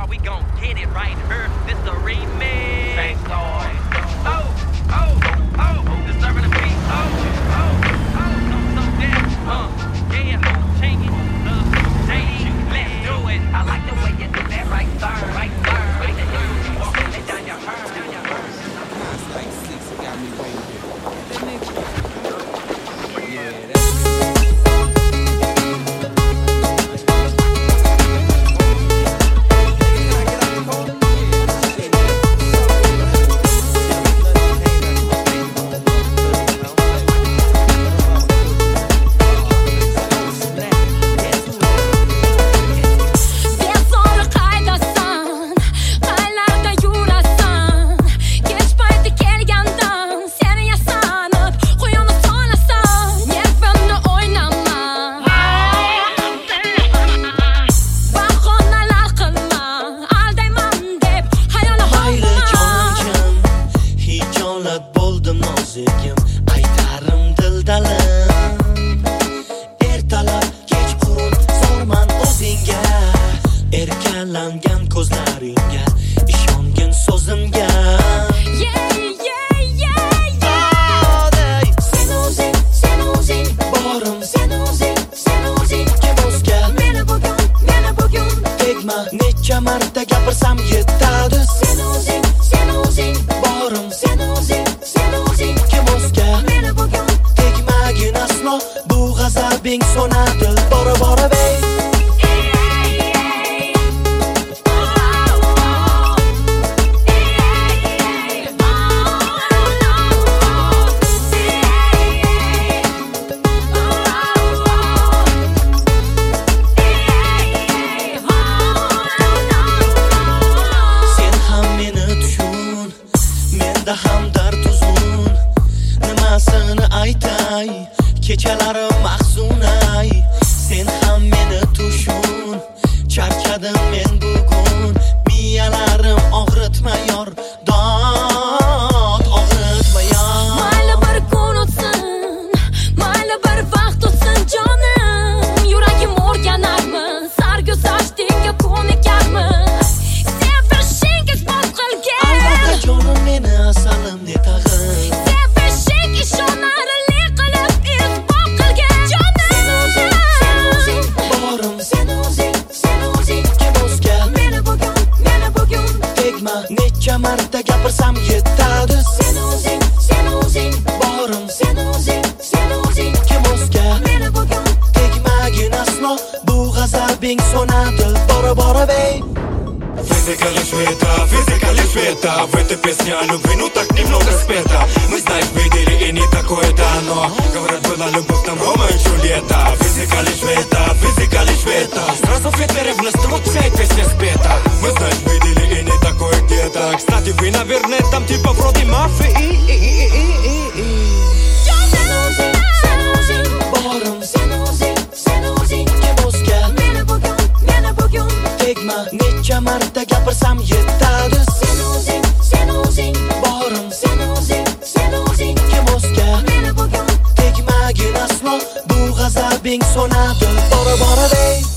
we gon' get it right here. This the remix. Thanks, Lord. Oh, disturbing the beat. Yeah, change it up, daily. Let's do it. I like the way you do that right there, right there. Right there. You walking it down your hair, down your hair. Like 6 got me waiting here. Aytarim dildalim ertalab kechqurun sorman o'zingga erkalangan ko'zlaringga ishongin so'zimga sen o'zing borim sen o'zing kim o'zga meni bugun tegma necha marta gapirsam yetadi sen o'zing borim sen o'zing kim o'zga meni bugun tegmagin aslo bu g'azabing so'nadi bora bey hamdard uzun nimasini aytay kechalarim mahzunay sen ham meni tushun charchadim men bugun miyalarim og'ritma yor dod og'ritma yor mayli bir kun o'tsin mayli bir vaqt o'tsin jonim yuragim o'rganarmi sarguzashtingga ko'nikarmiz sevishing isbot qilgan albatta jonim meni asalimni tag'in sevishing ishonarli qilib isbot qilgan jonim borim sen o'zing kim o'zga meni bugun tegma necha marta gapirsam yetadi sen o'zing borim sen o'zing kim o'zga meni bugun tegmagin aslo bu g'azabing so'nadi bora bey Физика лишь это в этой песне о любви, ну так немного спета. Мы знаем, видели и не такое дано. Говорят, была любовь, там Рома и Джульетта. Физика лишь это сразу вид ревности, вот вся эта песня спета. Мы знаем, видели и не такое где-то. Кстати, вы, наверное, там типа вроде мафии. borim sen o'zing kim o'zga meni bugun tegma necha marta gapirsam yetadi sen o'zing borim sen o'zing kim o'zga meni bugun tegmagin aslo bu g'azabing so'nadi bora bey